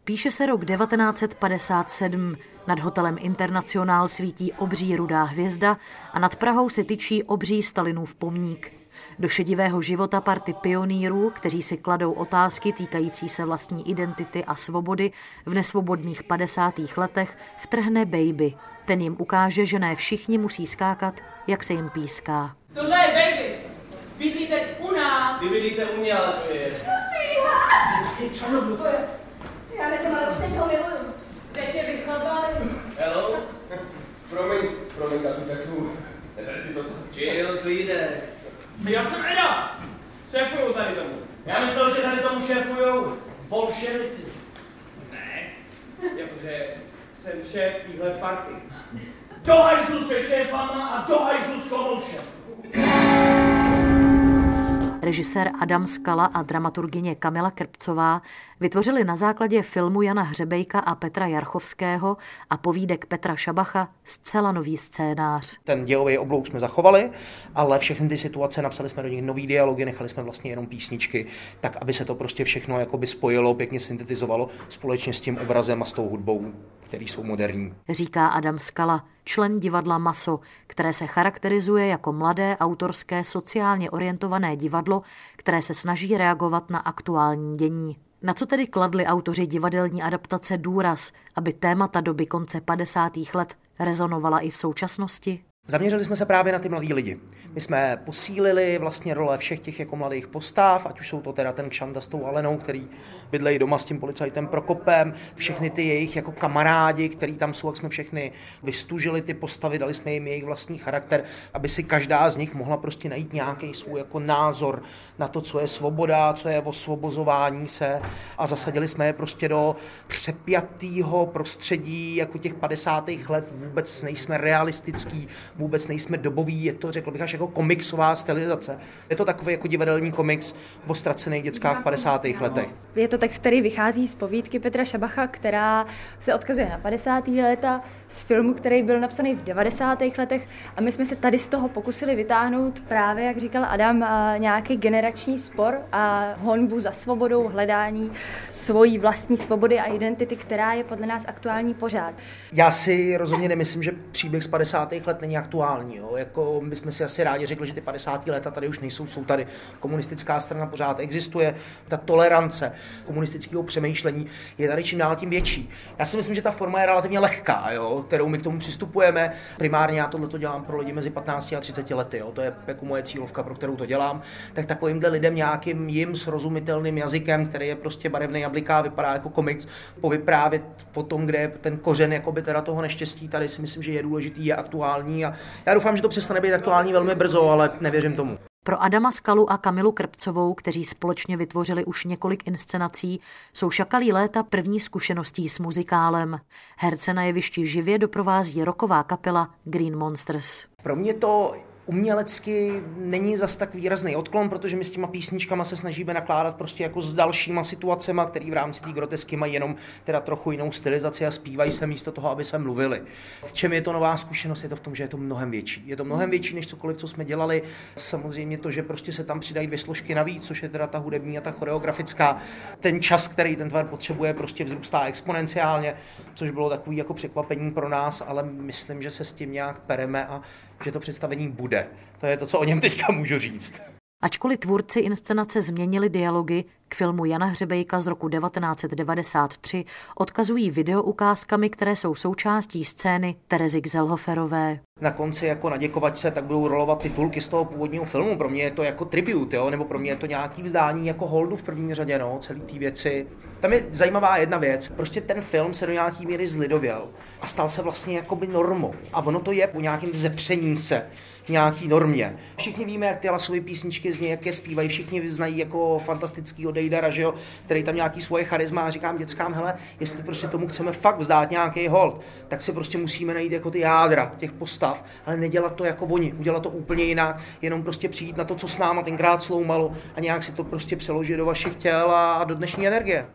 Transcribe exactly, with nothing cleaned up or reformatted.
Píše se rok devatenáct set padesát sedm. Nad hotelem Internacionál svítí obří rudá hvězda a nad Prahou se tyčí obří Stalinův pomník. Do šedivého života party pionýrů, kteří si kladou otázky týkající se vlastní identity a svobody, v nesvobodných padesátých letech vtrhne Baby. Ten jim ukáže, že ne všichni musí skákat, jak se jim píská. Tohle je Baby. Bydlíte u nás. Vy bydlíte u mě, ale to je... Hej, čarno, to je? Já nevím, ale už teď ho miluju. Teď je vychlabali. Hello? Promiň, promiň, tatu, tatu. Neber si to tak. Chill, klídek. Já jsem Eda. Šéfuju tady tomu. Já myslel, že tady tomu šéfujou bolševici. Ne, jakože jsem šéf téhle party. Do hajzlu se šéfama a do hajzlu s komoušem. Režisér Adam Skala a dramaturgyně Kamila Krpcová vytvořili na základě filmu Jana Hřebejka a Petra Jarchovského a povídek Petra Šabacha zcela nový scénář. Ten dělový oblouk jsme zachovali, ale všechny ty situace napsali jsme do nich nový dialogy, nechali jsme vlastně jenom písničky, tak aby se to prostě všechno jakoby spojilo, pěkně syntetizovalo společně s tím obrazem a s tou hudbou, který jsou moderní. Říká Adam Skala, člen divadla Maso, které se charakterizuje jako mladé, autorské, sociálně orientované divadlo, které se snaží reagovat na aktuální dění. Na co tedy kladli autoři divadelní adaptace důraz, aby témata doby konce padesátých let rezonovala i v současnosti? Zaměřili jsme se právě na ty mladý lidi. My jsme posílili vlastně role všech těch jako mladých postav, ať už jsou to teda ten Kšanda s tou Alenou, který bydlejí doma s tím policajtem Prokopem, všechny ty jejich jako kamarádi, který tam jsou, jak jsme všechny vystužili ty postavy, dali jsme jim jejich vlastní charakter, aby si každá z nich mohla prostě najít nějaký svůj jako názor na to, co je svoboda, co je osvobozování se, a zasadili jsme je prostě do přepjatého prostředí jako těch padesátých let. Vůbec nejsme realistický, vůbec nejsme dobový, je to, řekl bych, až jako komiksová stylizace. Je to takový jako divadelní komiks o ztracených dětskách v padesátých letech. Je to text, který vychází z povídky Petra Šabacha, která se odkazuje na padesátá léta, z filmu, který byl napsaný v devadesátých letech, a my jsme se tady z toho pokusili vytáhnout právě, jak říkal Adam, nějaký generační spor a honbu za svobodou, hledání svojí vlastní svobody a identity, která je podle nás aktuální pořád. Já si rozhodně nemyslím, že příběh z padesátých let není aktuální. Jo? Jako my jsme si asi rádi řekli, že ty padesátá léta tady už nejsou, jsou tady. Komunistická strana pořád existuje, ta tolerance komunistického přemýšlení je tady čím dál tím větší. Já si myslím, že ta forma je relativně lehká, jo? Kterou my k tomu přistupujeme. Primárně já tohle dělám pro lidi mezi patnácti a třiceti lety, jo? To je jako moje cílovka, pro kterou to dělám. Tak takovýmhle lidem nějakým jim srozumitelným jazykem, který je prostě barevný jablíka, vypadá jako komiks, povyprávět o tom, kde je ten kořen jakoby teda toho neštěstí, tady si myslím, že je důležitý, je aktuální, a já doufám, že to přestane být aktuální velmi brzo, ale nevěřím tomu. Pro Adama Skalu a Kamilu Krpcovou, kteří společně vytvořili už několik inscenací, jsou Šakalí léta první zkušeností s muzikálem. Herce na jevišti živě doprovází rocková kapela Green Monsters. Pro mě to umělecky není zas tak výrazný odklon, protože my s těma písničkama se snažíme nakládat prostě jako s dalšíma situacema, které v rámci té grotesky mají jenom teda trochu jinou stylizaci a zpívají se místo toho, aby se mluvili. V čem je to nová zkušenost? Je to v tom, že je to mnohem větší. Je to mnohem větší než cokoliv, co jsme dělali. Samozřejmě to, že prostě se tam přidají dvě složky navíc, což je teda ta hudební a ta choreografická. Ten čas, který ten tvar potřebuje, prostě vzrůstá exponenciálně, což bylo takový jako překvapení pro nás, ale myslím, že se s tím nějak pereme a že to představení bude. To je to, co o něm teďka můžu říct. Ačkoliv tvůrci inscenace změnili dialogy, k filmu Jana Hřebejka z roku devatenáct set devadesát tři odkazují videoukázkami, které jsou součástí scény Terezy Gzellhoferové. Na konci jako na děkovačce tak budou rolovat titulky z toho původního filmu. Pro mě je to jako tribute, jo? Nebo pro mě je to nějaký vzdání jako holdu v první řadě, no, celý té věci. Tam je zajímavá jedna věc. Prostě ten film se do nějaký míry zlidověl a stal se vlastně jakoby normou. A ono to je po nějakém vzepření se nějaký normě. Všichni víme, jak ty Lasovy písničky zní, jak je zpívají, všichni znají jako fantastickýho Dejdara, že jo, který tam nějaký svoje charisma, a říkám dětskám, hele, jestli prostě tomu chceme fakt vzdát nějaký hold, tak si prostě musíme najít jako ty jádra těch postav, ale nedělat to jako oni, udělat to úplně jinak, jenom prostě přijít na to, co s náma tenkrát sloumalo, a nějak si to prostě přeložit do vašich těl a do dnešní energie.